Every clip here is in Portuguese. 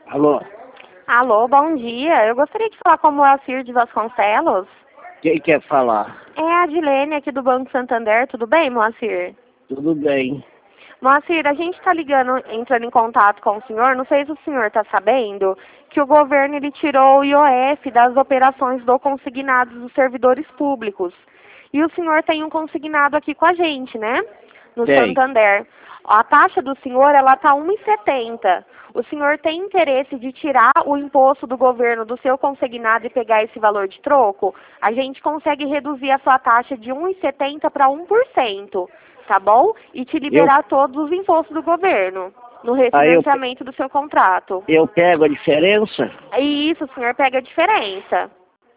Alô, Alô, bom dia. Eu gostaria de falar com o Moacir de Vasconcelos. quem quer falar? É a Adilene aqui do Banco Santander. Tudo bem, Moacir? Tudo bem. Moacir, a gente está entrando em contato com o senhor. Não sei se o senhor está sabendo que o governo ele tirou o IOF das operações do consignado dos servidores públicos. E o senhor tem um consignado aqui com a gente, né? No Tem. Santander. A taxa do senhor, ela está 1,70. O senhor tem interesse de tirar o imposto do governo do seu consignado e pegar esse valor de troco? A gente consegue reduzir a sua taxa de 1,70 para 1%, tá bom? E te Eu, liberar todos os impostos do governo no aí eu, refinanciamento do seu contrato. eu pego a diferença? E isso, o senhor pega a diferença.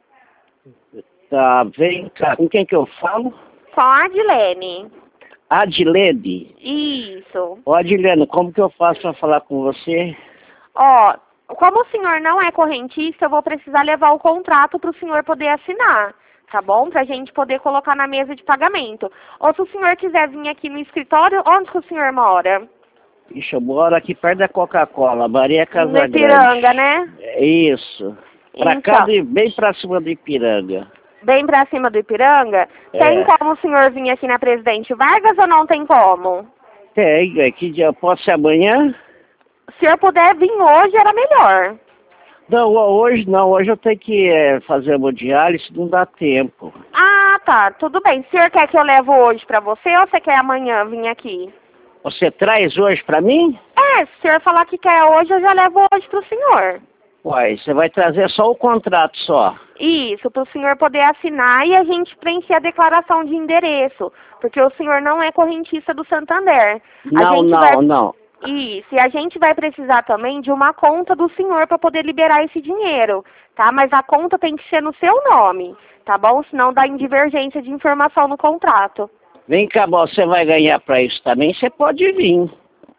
Tá, vem cá. Com quem que eu falo? Com a Adilene. Adilene. Isso. Ô Adilene, como que eu faço para falar com você? Ó, como o senhor não é correntista, eu vou precisar levar o contrato para o senhor poder assinar, tá bom? Para a gente poder colocar na mesa de pagamento. Ou se o senhor quiser vir aqui no escritório, onde que o senhor mora? Ixi, eu moro aqui perto da Coca-Cola, Maria No Casagrande. Ipiranga, né? É isso. Pra cá, Então, bem pra cima do Ipiranga. bem para cima do Ipiranga, tem É. como o senhor vir aqui na Presidente Vargas ou não tem como? Tem, que dia? Pode ser amanhã? Se o senhor puder vir hoje, era melhor. Não, hoje não. Hoje eu tenho que fazer hemodiálise, não dá tempo. Ah, tá, tudo bem. O senhor quer que eu levo hoje para você ou você quer amanhã vir aqui? Você traz hoje pra mim? É, se o senhor falar que quer hoje, eu já levo hoje para o senhor. Uai, você vai trazer só o contrato só. Isso, para o senhor poder assinar e a gente preencher a declaração de endereço, porque o senhor não é correntista do Santander. A Não, gente não, não. Isso, e a gente vai precisar também de uma conta do senhor para poder liberar esse dinheiro, tá? Mas a conta tem que ser no seu nome, tá bom? Senão dá divergência de informação no contrato. Vem cá, você vai ganhar pra isso também, você pode vir.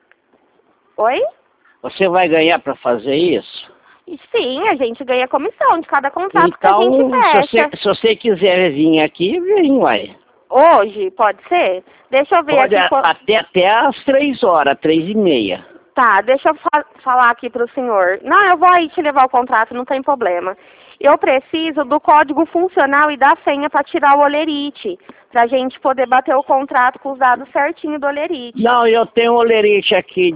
Oi? Você vai ganhar pra fazer isso? E sim, a gente ganha comissão de cada contrato que a gente Então, fecha. se você quiser vir aqui, vem, uai. Hoje, pode ser? Deixa eu ver Pode aqui. até às 3 horas, 3h30. Tá, deixa eu falar aqui para o senhor. Não, eu vou aí te levar o contrato, não tem problema. Eu preciso do código funcional e da senha para tirar o olerite, para a gente poder bater o contrato com os dados certinho do olerite. Não, eu tenho um olerite aqui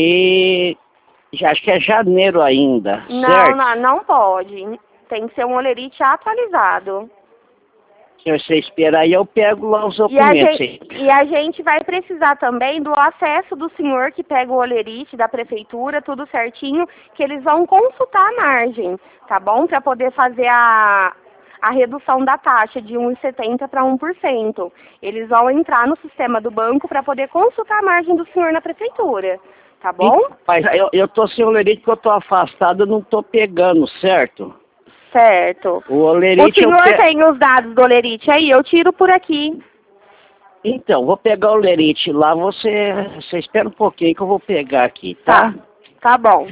já acho que é janeiro ainda, Não, certo? não, não pode. Tem que ser um olerite atualizado. Se você esperar aí, eu pego lá os E a documentos. gente, e a gente vai precisar também do acesso do senhor que pega o olerite da prefeitura, tudo certinho, que eles vão consultar a margem, tá bom? Para poder fazer a redução da taxa de 1,70 para 1%. Eles vão entrar no sistema do banco para poder consultar a margem do senhor na prefeitura, tá bom? Mas eu tô sem olerite porque eu tô afastado, eu não tô pegando, certo? Certo. O O olerite eu senhor pego. tem os dados do olerite aí? Eu tiro por aqui. Então, vou pegar o olerite lá, você espera um pouquinho que eu vou pegar aqui, Tá, tá? tá bom.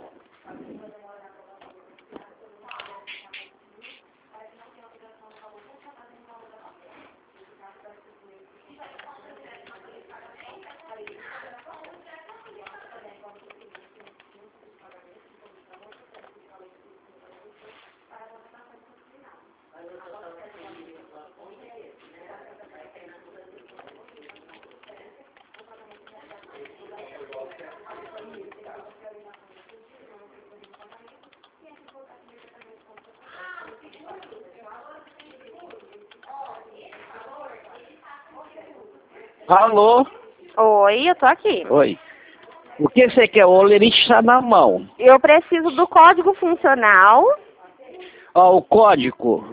Alô? Oi, eu tô aqui. Oi. O que você quer? O olerite está na mão. Eu preciso do código funcional. Ó, o código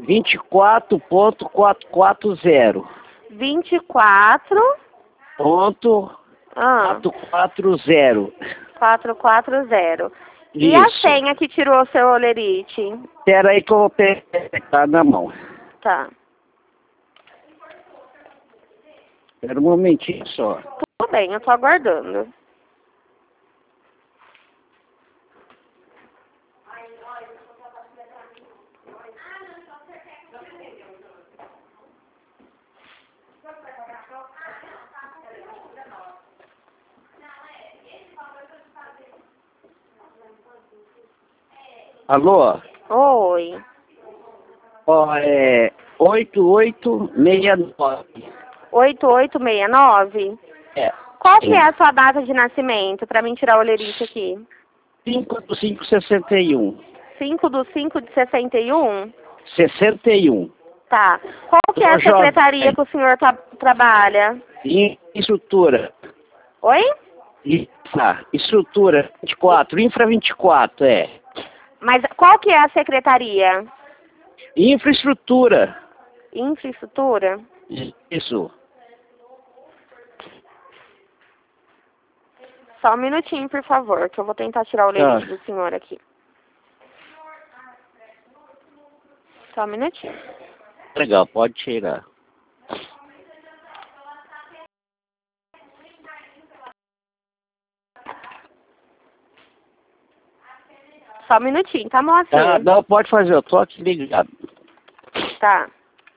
24.440. 24. Ponto Ah, 440. 440. E a Isso. senha que tirou o seu olerite? Espera aí que eu vou pegar na mão. Tá. Espera um momentinho só. Tudo bem, eu tô aguardando. Alô? Oi. Ó, é 8869. 8869? É. Qual que é a sua data de nascimento, pra mim tirar o olerite aqui? 5/5/61. 5/5/61? 61. Tá. Qual que é a Tô jovem. secretaria que o senhor trabalha? Estrutura. Oi? Estrutura 24. Infra 24, é. Mas qual que é a secretaria? Infraestrutura. Infraestrutura? Isso. Só um minutinho, por favor, que eu vou tentar tirar o olerite do senhor aqui. Só um minutinho. Legal, pode tirar. Só um minutinho, tá, moça? Não, pode fazer, eu tô aqui ligado. Tá.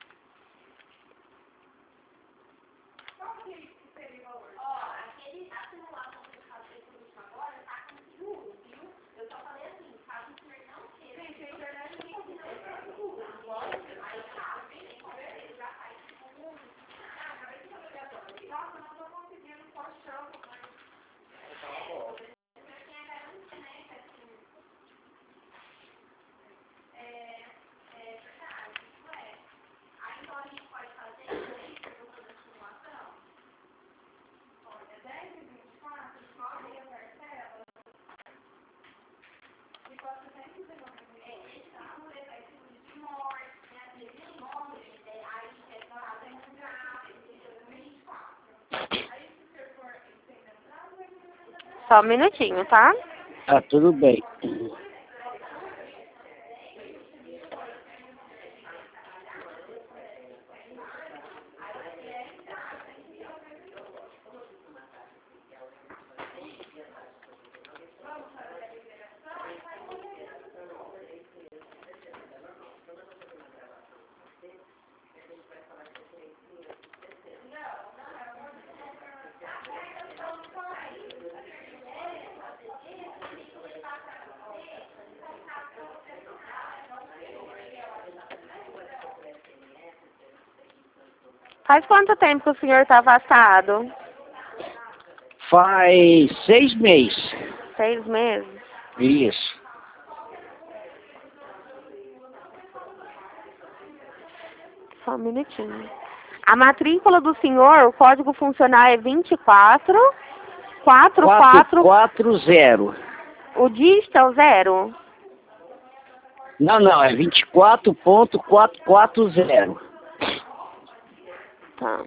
Só um minutinho, tá? Tá, tudo bem. Faz quanto tempo que o senhor tá afastado? Faz 6 meses. 6 meses? Isso. Só um minutinho. A matrícula do senhor, o código funcional é 2444. 440. O dígito é o 0? Não, é 24.440. Tá.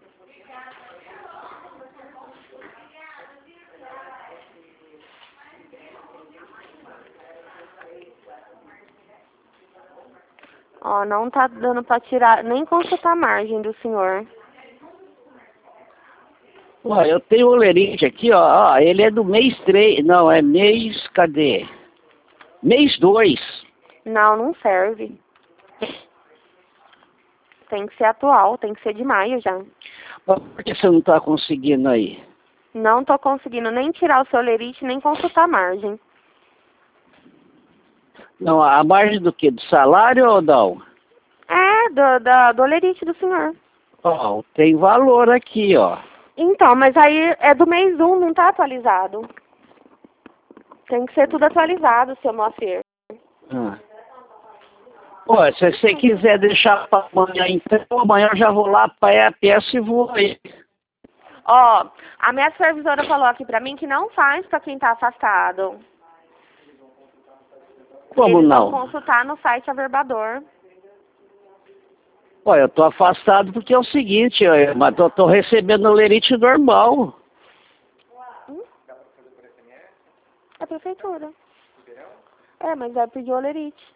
Ó, não tá dando pra tirar, nem consultar a margem do senhor. Ué, eu tenho o olerite aqui, ó. Ele é do mês 3. Não, é mês. Cadê? Mês 2. Não, não serve. Tem que ser atual, tem que ser de maio já. Por que você não tá conseguindo aí? Não tô conseguindo nem tirar o seu olerite, nem consultar a margem. Não, a margem do quê? Do salário ou não? É, do olerite do senhor. Ó, tem valor aqui, ó. Então, mas aí é do mês 1, não tá atualizado. Tem que ser tudo atualizado, seu Moacir. Pô, se você quiser deixar para amanhã, então amanhã eu já vou lá para a peça e vou aí. Ó, a minha supervisora falou aqui pra mim que não faz pra quem tá afastado. Como Eles não? vão consultar no site Averbador. Pô, eu tô afastado porque é o seguinte, mas tô recebendo o lerite normal. É a prefeitura. É, mas vai pedir o olerite.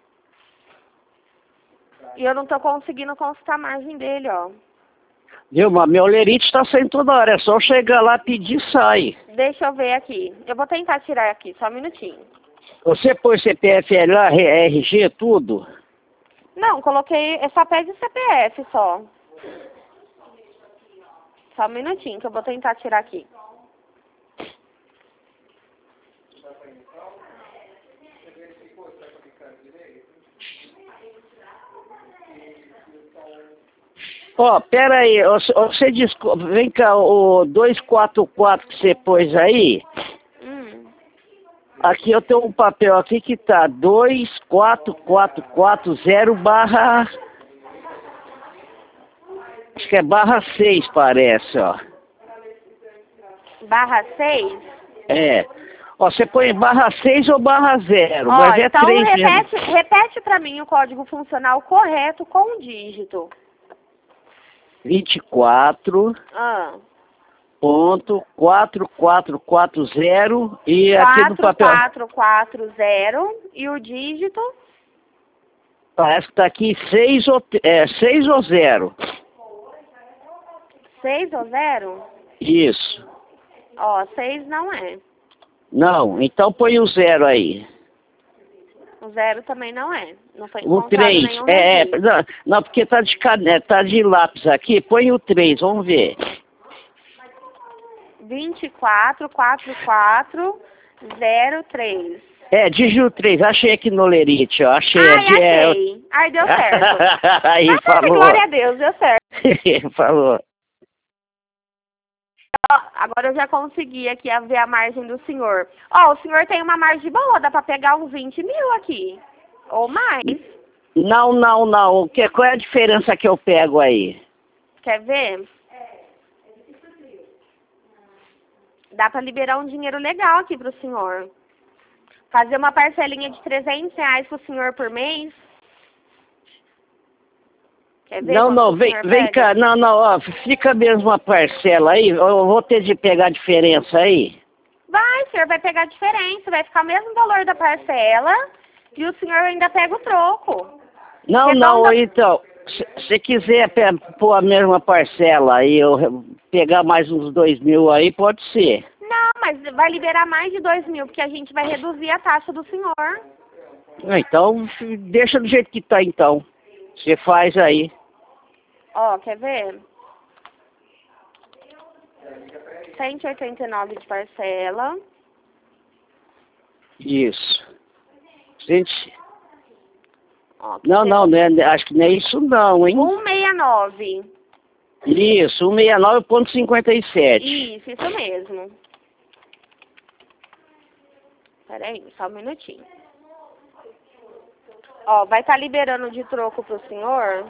E eu não tô conseguindo consultar a margem dele, ó. Viu, mas meu lerite tá saindo toda hora, é só eu chegar lá, pedir e sai. Deixa eu ver aqui. Eu vou tentar tirar aqui, só um minutinho. Você pôs CPF lá, RG, tudo? Não, coloquei, só pede CPF só. Só um minutinho que eu vou tentar tirar aqui. Ó, pera aí, você desculpa, vem cá, o 244 que você pôs aí, aqui eu tenho um papel aqui que tá 24440 barra, acho que é barra 6 parece, ó. Barra 6? É. Ó, você põe barra 6 ou barra 0, Ó, mas é então 3 repete para mim o código funcional correto com o dígito. 24 Ah. ponto 4440 e aqui no papel 4440 e o dígito? parece que tá aqui 6 ou 0. 6 ou 0? Isso. Ó, 6 não é. Não, então põe o 0 aí. O 0 também não é. Não foi O encontrado 3, nenhum registro. não, porque tá de caneta, tá de lápis aqui, põe o 3, vamos ver. 244403. Dígito 3, achei aqui no Lerite, ó, achei. Ai, achei. Ai, deu certo. Aí, falou. Glória a Deus, deu certo. Falou. Ó, agora eu já consegui aqui ver a margem do senhor. Ó, o senhor tem uma margem boa, dá pra pegar uns 20 mil aqui. Ou mais. Não. Qual é a diferença que eu pego aí? Quer ver? Dá pra liberar um dinheiro legal aqui pro senhor. Fazer uma parcelinha de R$300 pro senhor por mês. Quer ver? Não, vem cá, ó, fica mesmo uma parcela aí, eu vou ter de pegar a diferença aí. Vai, o senhor vai pegar a diferença, vai ficar o mesmo valor da parcela e o senhor ainda pega o troco. Não, então, se quiser pôr a mesma parcela aí, eu pegar mais uns 2 mil aí, pode ser. Não, mas vai liberar mais de 2 mil, porque a gente vai reduzir a taxa do senhor. Então, deixa do jeito que tá então. Você faz aí. Ó, quer ver? 189 de parcela. Isso. Gente... Ó, Não, acho que não é isso não, hein? 169. Isso, 169,57. Isso mesmo. Peraí, só um minutinho. Ó, vai estar liberando de troco pro senhor.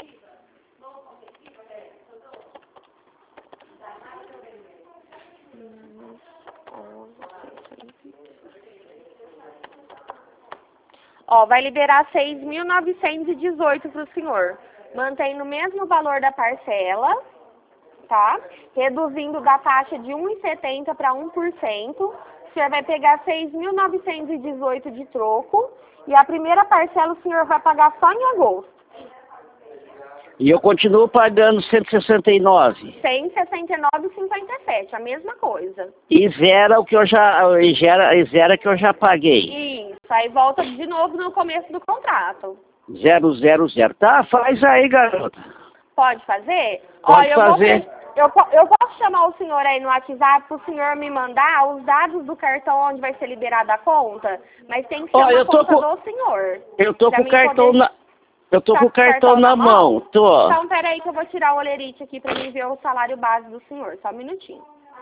Ó, vai liberar 6.918 para o senhor. Mantém no mesmo valor da parcela, tá? Reduzindo da taxa de 1,70 para 1%. O senhor vai pegar 6.918 de troco. E a primeira parcela o senhor vai pagar só em agosto. E eu continuo pagando 169. 169,57, a mesma coisa. E zera o que eu já zera que eu já paguei. Isso, aí volta de novo no começo do contrato. 000. Tá, faz aí, garota. Pode fazer? Pode fazer. Eu posso chamar o senhor aí no WhatsApp para o senhor me mandar os dados do cartão onde vai ser liberada a conta? Mas tem que ser uma conta do senhor. Eu tô com o cartão Eu tô com o cartão na mão, tô. Então, peraí que eu vou tirar o olerite aqui pra mim ver o salário base do senhor. Só um minutinho.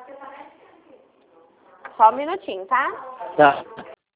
Só um minutinho, tá? Tá.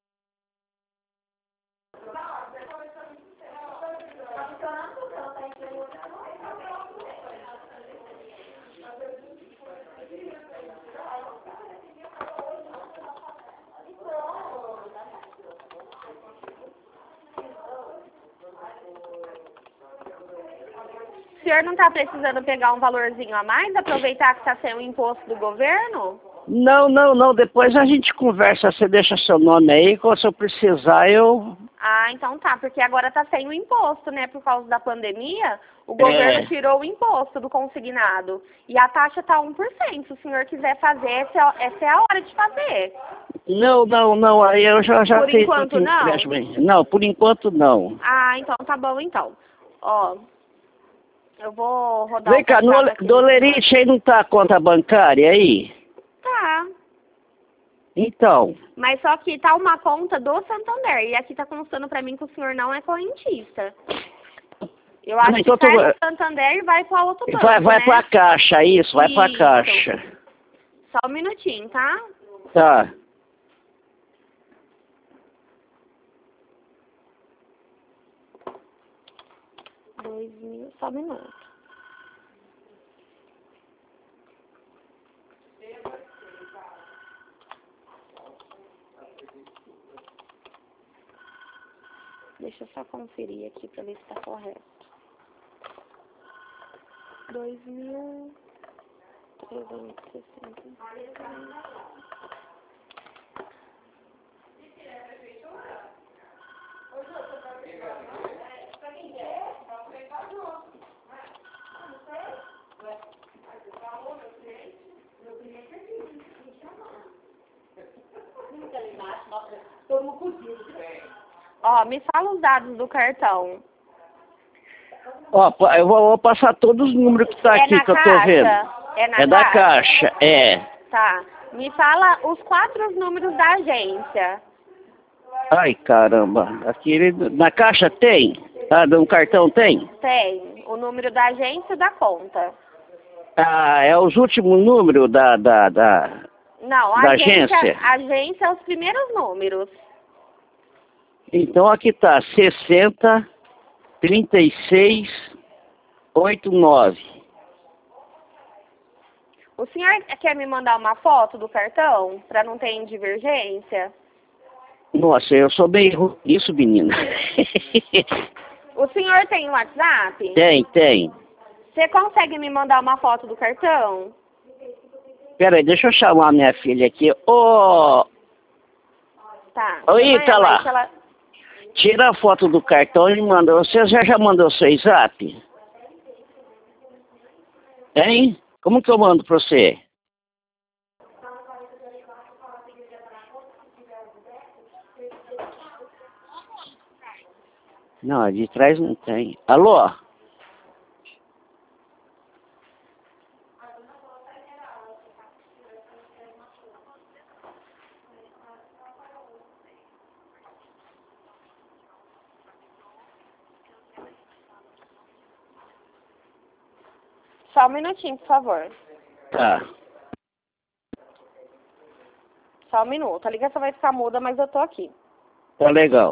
O senhor não está precisando pegar um valorzinho a mais, aproveitar que está sem o imposto do governo? Não, depois a gente conversa, você deixa seu nome aí, se eu precisar eu... Ah, então tá, porque agora está sem o imposto, né, por causa da pandemia, o governo tirou o imposto do consignado, e a taxa está 1%, se o senhor quiser fazer, essa é a hora de fazer. Não, aí eu já por tenho... Enquanto não? Não, por enquanto não. Ah, então tá bom então. Ó... Eu vou rodar Vem cá, no Lerite aí não tá a conta bancária aí? Tá. Então, Mas só que tá uma conta do Santander. E aqui tá constando pra mim que o senhor não é correntista. Eu acho então que sai do Santander e vai para outro banco, vai né? pra caixa, isso, vai pra Isso. caixa. Só um minutinho, tá? Tá. Só um minuto. Deixa eu só conferir aqui pra ver se tá correto. 2.360. Ó, me fala os dados do cartão. Ó, eu vou passar todos os números que tá aqui na que eu tô caixa? vendo. É na É da caixa? caixa, é. Tá. Me fala os 4 números da agência. Ai, caramba. Aqui na caixa tem? Ah, no cartão tem? Tem. O número da agência e da conta. Ah, é os últimos números Não, a da agência? agência é os primeiros números. Então aqui tá 60 36 89. O senhor quer me mandar uma foto do cartão para não ter divergência? Nossa, eu sou bem ruim nisso, menina. O senhor tem WhatsApp? Tem. Você consegue me mandar uma foto do cartão? Pera aí, deixa eu chamar minha filha aqui. Ô, Tá. oi, tá lá. Ela... Tira a foto do cartão e manda. Você já mandou seu zap? Hein? Como que eu mando pra você? Não, de trás não tem. Alô? Só um minutinho, por favor. Tá. Só um minuto. A ligação vai ficar muda, mas eu tô aqui. Tá legal.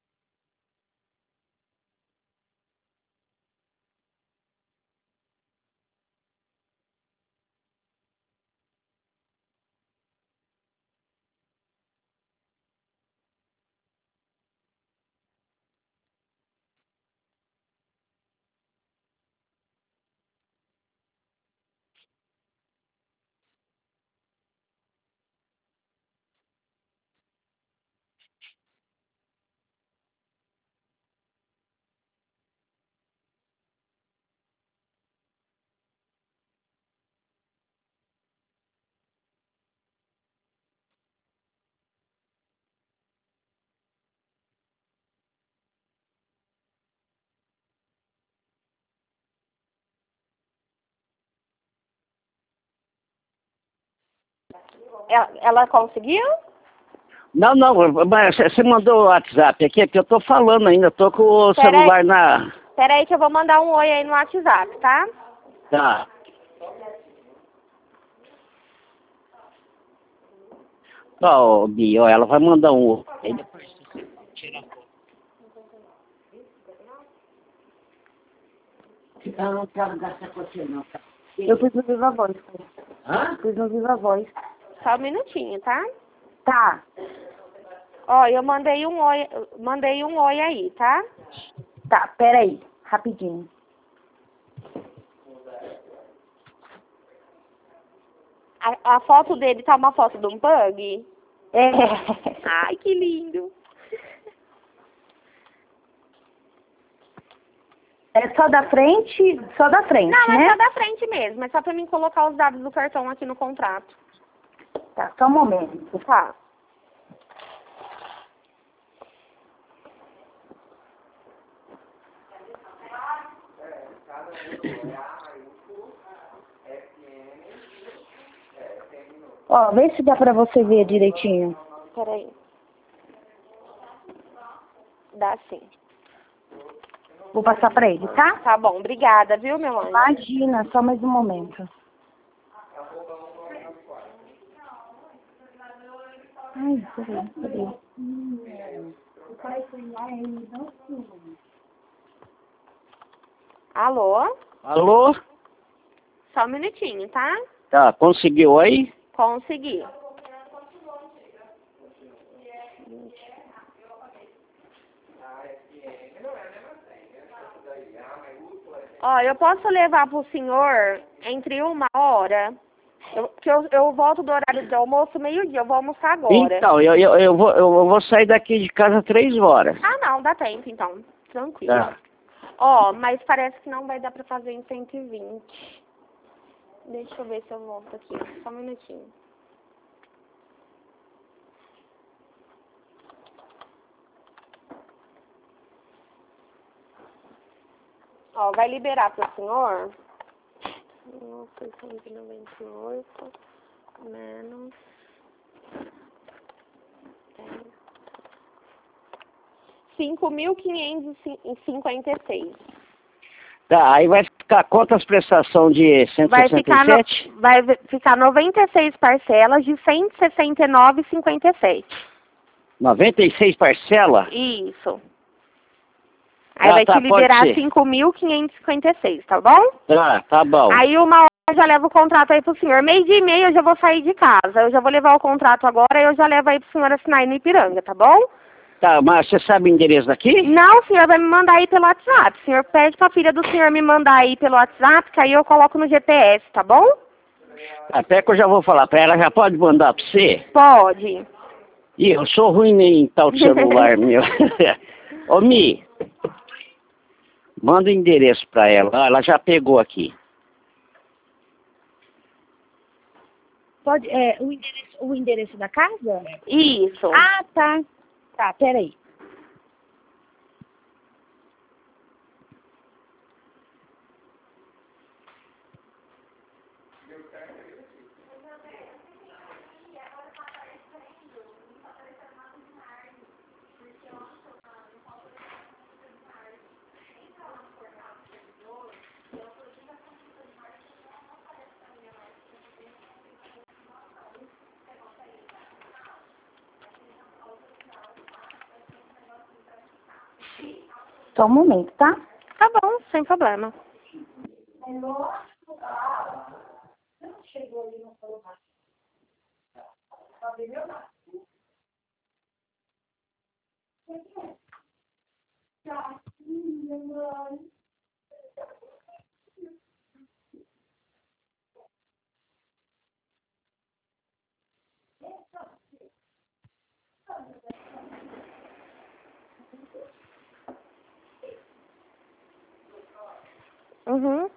Ela conseguiu? Não, mas você mandou o WhatsApp aqui, é que eu tô falando ainda, tô com o celular na... Pera aí que eu vou mandar um oi aí no WhatsApp, tá? Tá. Ó, Bia, ó, ela vai mandar um... Aí depois você tira a foto. Eu não quero gastar com você, não, tá? Eu pus no Viva Voz. Hã? Pus no Viva Voz. Só um minutinho, tá? Tá. Ó, eu mandei um oi aí, tá? Tá, peraí, rapidinho. A foto dele tá uma foto de um bug? É. Ai, que lindo. É só da frente? Só da frente, Não, né? é só da frente mesmo. É só pra mim colocar os dados do cartão aqui no contrato. Tá, só um momento. Tá. Ó, Ó, vê se dá pra você ver direitinho. Peraí. Dá sim. Vou passar pra ele, tá? Tá bom, obrigada, viu, meu anjo? Imagina, só mais um momento. Ai, peraí. Alô? Alô? Só um minutinho, tá? Tá, conseguiu aí? Consegui. Ó, eu posso levar pro senhor entre 1 hora? Eu volto do horário de almoço, meio-dia. Eu vou almoçar agora. Então, eu vou sair daqui de casa 3 horas. Ah, não, dá tempo, então. Tranquilo. Tá. Ó, mas parece que não vai dar pra fazer em 120. Deixa eu ver se eu volto aqui. Só um minutinho. Ó, vai liberar pro senhor 698 menos 5.556. Tá, aí vai ficar quantas prestações de Vai ficar, 167? vai ficar 96 parcelas de 169,57. 96 parcelas? Isso. Aí Ah, vai tá, te liberar pode ser. 5.556, tá bom? Tá bom. Aí 1 hora eu já levo o contrato aí pro senhor. 12:30 eu já vou sair de casa. Eu já vou levar o contrato agora e eu já levo aí pro senhor assinar aí no Ipiranga, tá bom? Tá, mas você sabe o endereço daqui? Não, o senhor vai me mandar aí pelo WhatsApp. O senhor pede pra filha do senhor me mandar aí pelo WhatsApp, que aí eu coloco no GPS, tá bom? Até que eu já vou falar pra ela, já pode mandar pra você? Pode. Ih, eu sou ruim em tal de celular, meu. Ô, Mi, manda o endereço pra ela. Ah, ela já pegou aqui. Pode, o endereço da casa? Isso. Ah, tá. Tá, peraí. Só um momento, tá? Tá bom, sem problema. Uhum.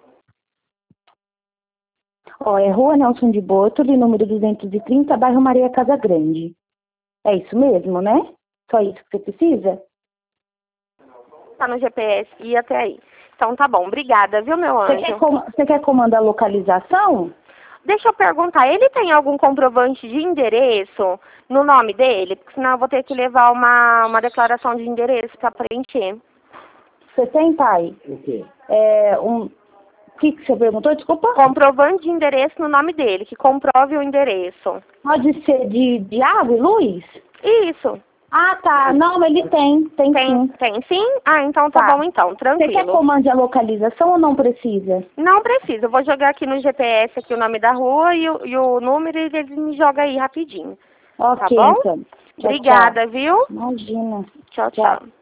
Ó, é Rua Nelson de Botoli, número 230, bairro Maria Casa Grande. É isso mesmo, né? Só isso que você precisa? Tá no GPS e até aí. Então tá bom, obrigada, viu, meu Você anjo? quer comandar a localização? Deixa eu perguntar, ele tem algum comprovante de endereço no nome dele? Porque senão eu vou ter que levar uma declaração de endereço para preencher. Você tem, pai? O quê? O que você perguntou? Desculpa. Comprovante de endereço no nome dele, que comprove o endereço. Pode ser de água e luz? Isso. Ah, tá. Não, ele tem. Tem sim. Tem sim? Ah, então tá bom então, Você quer tranquilo. comande a localização ou não precisa? Não precisa, eu vou jogar aqui no GPS aqui o nome da rua e o número e ele me joga aí rapidinho. Ok, Tá bom? então. Tchau, Obrigada, tchau. viu? Imagina. Tchau, Tchau. tchau.